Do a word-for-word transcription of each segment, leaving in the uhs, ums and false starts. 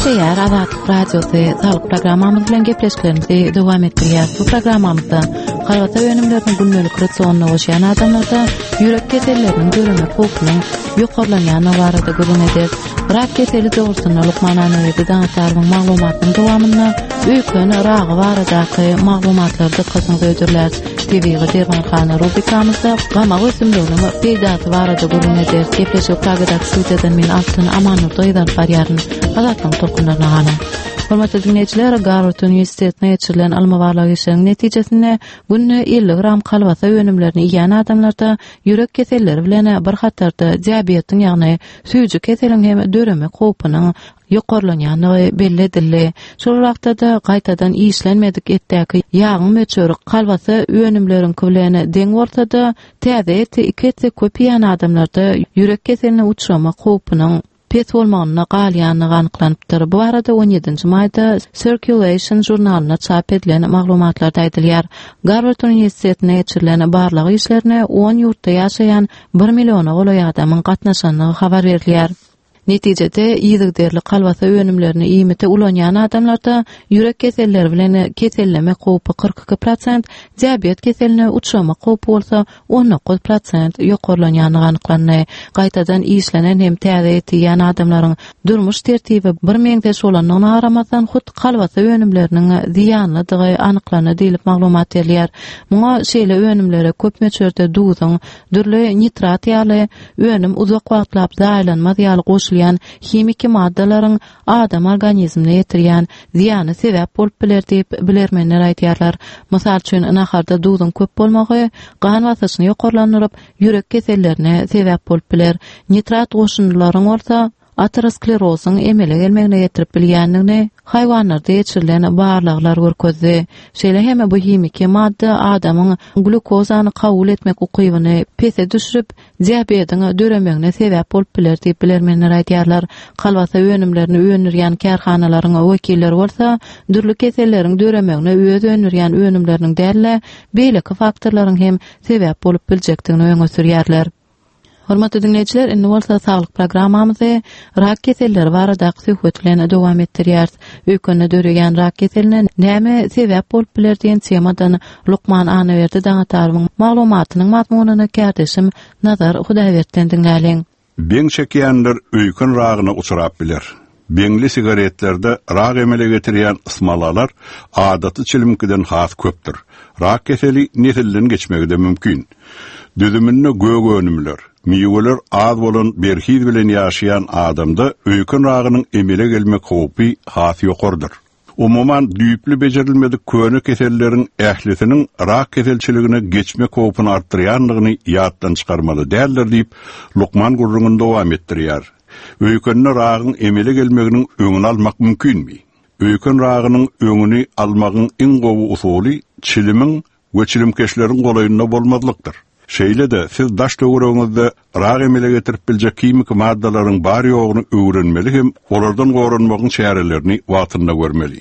Şeýär Azatlyk Radiosy sağlyk programmamyz bilen gepleşiklerimizi dowam etdirýär. Bu programmamyzda halwata öňümleriniň günnelik rasionuny goşan adamlarda ýürek keselleriniň görünme hopunyň ýokarlanýany barada gurulma eder. Rak keseli dogrusyna Lukman Anaýety daňatarlyň maglumatynyň dowamyna öýkün ragy baradaky maglumatlary dikkatinizi öýdürler. Tebigy Dermanxana rubrikamyzda gama ösümlüğünün peýdasy barada gurulma eder. Gepleşik tagda studiýadan men Altyn Amanur doýdan barýaryn. Azatlyň tolkunlaryna gana. Hormatly dinleýijiler, Garward Üniversitetine ýetirilen almawarlyk işiniň netijesinde günne ellik gram kalwasa öňümlerini ýan adamlarda ýürek keselleri bilen bir hatarda diabetiň ýagny süýji keseliň hem döremek hopynyň ýokarlanýany belli edildi. Şol wagtda da gaýtadan işlenmedik etdäki ýagyň möçüri kalwasa öňümleriň bilen deň ortada täze eti iki eti köp ýan adamlarda ýürek keseline uçramak hopynyň pes bolmagyna galýanyny anyklanypdyr. Bu arada on ýedinji maýda Circulation jurnalyna çap edilen maglumatlarda aýdylýar. Garward Üniversitetine ýetirilen barlyk işlerine on ýurtda ýaşaýan bir milliona goly adamyň gatnaşanyny habar berilýär. Netijede ýygyderli kalwasa öňümlerini iýmite ulanýan adamlarda ýürek keselleri bilen keselleme hopy kırk iki prosent, diabet keseline uçramak hopy bolsa on dokuz prosent ýokarlanýany anyklany. Gaýtadan işlenen hem täze eti ýan adamlaryň durmuş tertibi bir meňdeş bolanyna garamasdan hut kalwasa öňümleriniň ziýanlydygy anyklany diýilip maglumat berýär. Muňa şeýle öňümlere köp möçürde duzyň, dürli nitrat ýaly, öňüm uzak wagtlap zaýlanmaz ýaly goşuly himiki maddalaryň adam organizmine ýetirýän ziýany sebäp bolup biler diýip bilermenler aýdýarlar. Mysal üçin naharda duzyň köp bolmagy gan basyşyny ýokarlandyryp ýürek kesellerine sebäp bolup biler. Nitrat goşunlaryň bolsa aterosklerozyň emele gelmegine ýetirip bilýändigini haýwanlarda ýetirilen barlyklar görkezdi. Şeýle hem bu himiki madda adamyň glukozany kabul etmek ukybyny pese düşürüp diabetiň döremegine sebäp bolup biler diýip bilermenler aýdýarlar. Kalwasa öňümlerini öňürýän kärhanalaryň wekilleri bolsa, dürli keselleriň döremegine öz öňürýän öňümleriniň dälle beýleki faktorlaryň hem sebäp bolup biljekdigini öňe sürýärler. Hormatly dinleýijiler, indi bolsa sağlyk programmamyzy rak keselleri baradaky söhbet bilen dowam etdirýär. Öýkünde döreýän rak keseline näme sebäp bolup biler diýen temadan Lukman Anaýety daňatarlyň maglumatynyň mazmunyny kärdeşim Nazar Hudaýberden dinläliň. Beň çekýänler öýkün ragyna uçurap biler. Beňli sigaretlerde rag emele getirýän ısmalalar adaty çilimkiden has köpdür. Rak keseli nesilden geçmegi de mümkin. Düzümünde gögönümler, miýeler az bolan berhiz bilen ýaşaýan adamda öýkün ragynyň emele gelmek hopy has ýokardyr. Umuman düýpli bejerilmedik köne keselleriň ählisiniň rak keselçiligine geçmek hopyny artdyrýanlygyny ýatdan çykarmaly däldir diýip Lukman gurrungyny dowam etdirýär. Öýkünde ragyň emele gelmeginiň öňüni almak mümkinmi? Öýkün ragynyň öňüni almagyň iň gowy usuly çilimiň we çilimkeşleriň golaýyna bolmazlykdyr. Şeýle de siz daş töweregiňizde rag emele getirip biljek kimik maddalaryň bar ýogyny öwrenmeli hem olardan gorunmagyň çärelerini wagtynda görmeli.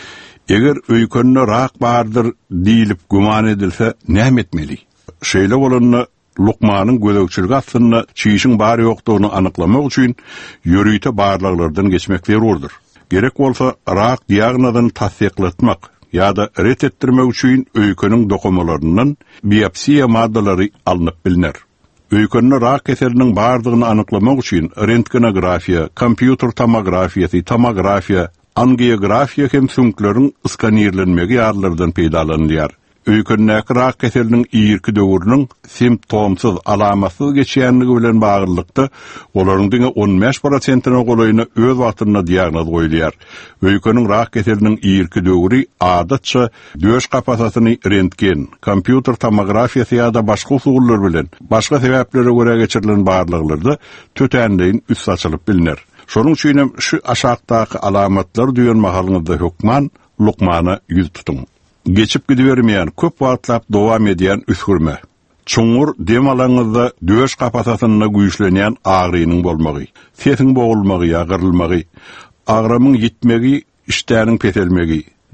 Eger öýkünde rag bardyr diýilip guman edilse näme etmeli? Şeýle bolanyny Lukmanyň gözegçiligi aslynda çiýişiň bar ýokdugyny anyklamak üçin ýürüýte barlyklardan geçmek zerurdur. Gerek bolsa rag diagnozyny tasdikletmek ýa-da ret etdirmek üçin öýküniň dokumalarynyň biopsiýa maddalary alınıp bilinir. Öýkünde rak keseliniň bardygyny anyklamak üçin rentgenografiýa, kompýuter tomografiýasy, tomografiýa, angiografiýa hem süňkleriň skanerlenmegi ýarlardan peýdalanýar. Öýkündäki rak keseliniň ýyrky döwrüniň simptomsuz, alamatsız geçýänligi bilen baglanykda olaryň diňe on beş prosentina golaýyna öz wagtynda diagnoz goýulýar. Öýküniň rak keseliniň ýyrky döwri adatça döş kapasasyny rentgen, kompýuter tomografiýasy ýa-da başga usullar bilen, başga sebäplere görä geçirilen barlyklarda tötendeýin üst açylyp bilinir. Şonuň üçin şu aşagdaky alamatlar diýen mahalyňyzda hukman Lukmana ýüz tutuň. Geçip gidivermeýän, köp wagtlap dowam edýän üskürme. Çuňur dem alaňyzda döş kapasasyna güýçlenýän agrynyň bolmagy, sesiň bogulmagy ýa gyrylmagy, agramyň gitmegi, iştäniň peselmegi,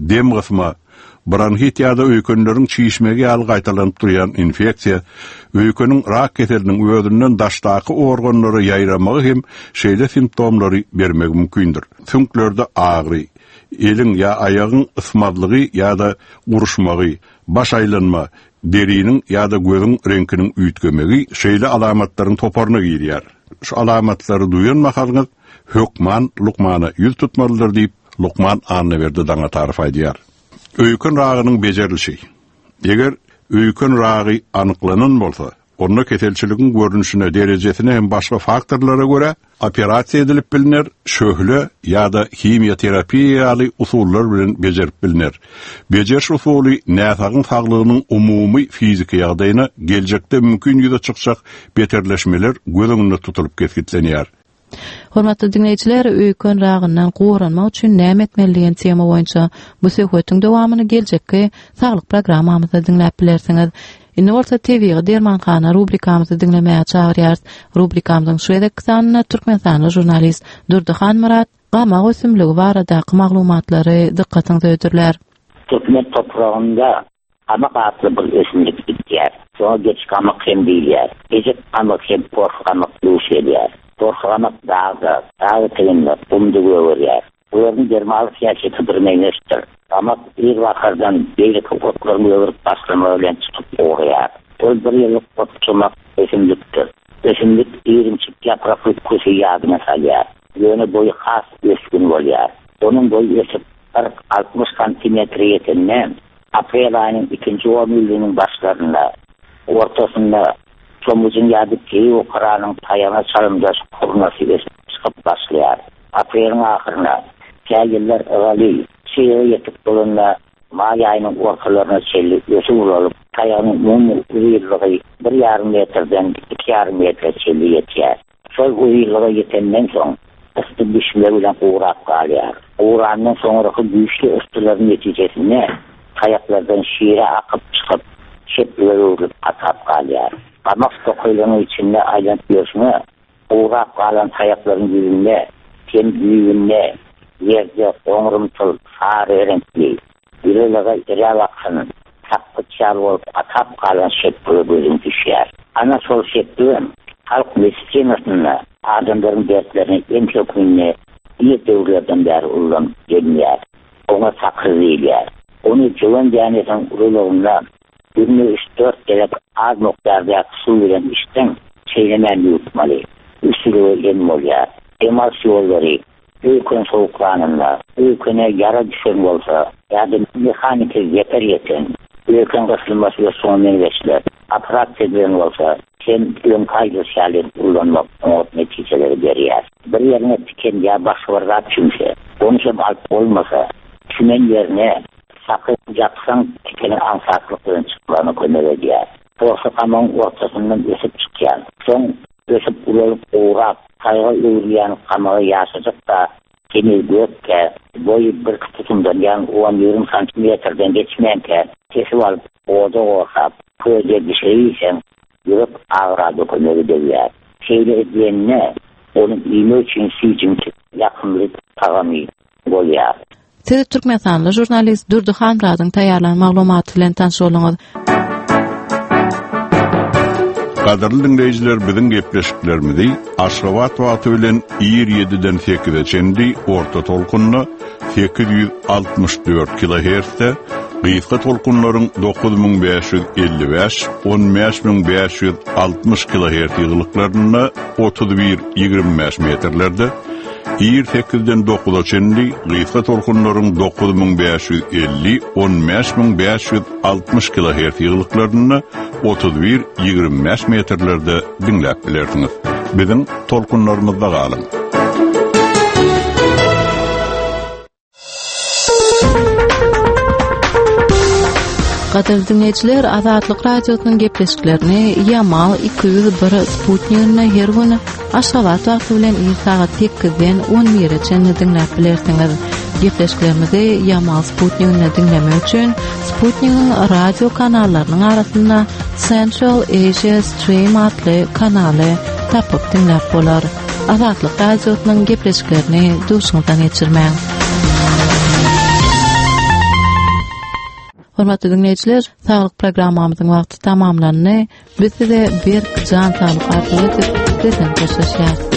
dem gysma, bronhit ýa-da öýkünleriň çiýişmegi ýaly gaýtalanyp durýan infeksiýa, öýküniň rak keseliniň öýünden daşdaky organlary ýaýramagy hem şeýle simptomlary bermegi mümkindir. Sünklerde agry, elin ýa aýagyň ysmadlygy ýa-da guruşmagy, baş aýlanma, deriniň ýa-da gözüň reňkiniň üýtgemegi şeýle alamatlaryň toparyny giýýär. Şu alamatlary duýan mahalňyz Hökman Lukmana ýüz tutmalydyr diýip Lukman anna berdi daňa tarif aýdýar. Öýkün ragynyň bejerilişi. Eger öýkün ragy anyklanan bolsa, onda keselçiligiň görünüşine, derejesine hem başga faktorlara göre operasiýa edilip bilinir, şöhle ýa-da himiýaterapiýa ýaly usullar bilen bejerip bilinir. Bejeriş usuly näsagyň saglygynyň umumy fizik ýagdaýyna geljekde mümkin ýüze çykjak beterleşmeler gözüňde tutulup kesgitlenýär. Hormatly dinleýijiler, öýkün ragyndan goranmak üçin näme etmelidigini tema boýunça bu söhbetiň dowamyny geljekki saglyk programmamyzda dinläp bilersiňiz. Indi bolsa T V-ge Dermanxana rubrikamyzy dinlemäge çagyrýar. Rubrikamyzyň şu edeki sanyna türkmenstanly jurnalist Durdyhan Murat gamak ösümligi baradaky maglumatlary dikkatiňizi öýdürler. Türkmen toprağında gamak atly bir ösümlik bitýär. Soňra geç gamak hem diýilýär. Ejek gamak hem porf gamak diýilýär. Porfamak dağda, dağda telinler, bumdu görüyor. Uyarın dermalık yaşatı bir meyniştir. Ama bir vakardan beylik otlarını öğürüp başlama ölen tutup oğuyar. O bir yıllık otçumak ösümlüktür. Ösümlük iğrim çık yapraklık kusu yağdına salyar. Yönü boyu khas öskün oluyor. Onun boyu ösüp kırk altmış santimetre yetenden April ayının ikinci on yılının başlarında, ortasında Çomuzun yadıp ki o Kur'an'ın tayana çalımdaş kurması çıkıp başlayar. Aprel'in ahırına, kâyiller evali, şehire yetip bulunla, Mali ayının ortalarına çelli, ösü olup, tayanın mumu uyurluğu bir yarım metreden iki yarım metre çelli yetiyer. Sol uyurluğu yetenden son, ıstı düşmeyle uğraq kalıyar. Uğrağından sonraki güçlü ıstıların neticesinde, kayaklardan şiire akıp çıkıp, şeklileri uğrup atap kalıyar. Qamak stokuylanın içinde aylantıyorsunuz, uğraq kalan kayakların yüzünde, tem büyüğünde, yerde onurumtul, sarı renkli, yürülega irel aksının, takpı çal olup atap kalan şekli bölüm düşer. Ana sol şekli, halk medisinasında adamların dertlerini en çok ünlü, iyi devletlerden beri ulan gelmeyer, ona sakır değiller. Onu cıvan diyanetin uruluğunda, Günlük üç dört gerek az noktalarda su veren işten çeylemen yutmalı. Üstülüğü yenmolya, emas yolları, öykün soğuklanınla, öyküne yara düşen olsa, ya da mekanik yeter yeten, öykün kısılması ve son menveçler, aparat edilen olsa, sen ön kaygı şalini kullanmak o neticeleri veriyor. Bir yerine tiken ya başvarlar çünkü, onu hem alp olmasa, tümen yerine sakın yapsan tikenin ansaklıkların çıklarını kömürediyor. Borsa kamanın ortasından ösüp çıkıyor. Son ösüp ulup uğrap, kaygı uğrayan kamağı yaşayacak da genel gökke, boyu bir tutumdan yani on yirmi santimetreden geçmeyenken kesip alıp orada uğrap, böyle bir şey isen yürüp ağradı kömürediyor. Şeyle ediyenine onun iğne için sicim yakınlık tağamı oluyor. Siz Türkmenstanly jurnalist Durdyhan Murat'yň taýýarlanan maglumaty bilen tanış bolýaňyz. Gaderly dinleýijiler, biziň gepleşiklerimizi Aşgabat wagty bilen ýygy ýediden sekize çendi orta tolkunna sekiz ýüz altymyş dört kilohertzde, gysga tolkunlaryň dokuz bin beş ýüz elli beş on beş bin beş ýüz altymyş kilohertz ýygylyklaryna otuz bir ýygrimi beş metrlerde, ýygy sekizden dokuza çendi gysga tolkunlaryň dokuz bin beş ýüz elli on beş bin beş ýüz altymyş kilohertz ýygylyklaryna otuz bir ýygrimi beş metrlerde dinläp bilersiňiz. Biziň tolkunlarymyzda galyň. Gaderly dinleýijiler, Azatlyk radiosynyň gepleşiklerini Yamal iki yüz bir Sputnik'ne her güni Aşgabat wagty bilen saat sekizden on bire çenli dinläp bilersiňiz. Gepleşiklerimizi Yamal Sputnik'ne dinlemek üçin Sputnik'in radio kanallarynyň arasynda Central Asia Stream adly kanaly tapyp dinläp bolar. Azatlyk radiosynyň gepleşiklerini duşuňyzdan geçirmäň. Hormatly dinleyijiler, saglyk programmamyzyň wagty tamamlandy. Biz size bir can sağlyk arkaly prezent gösterýär.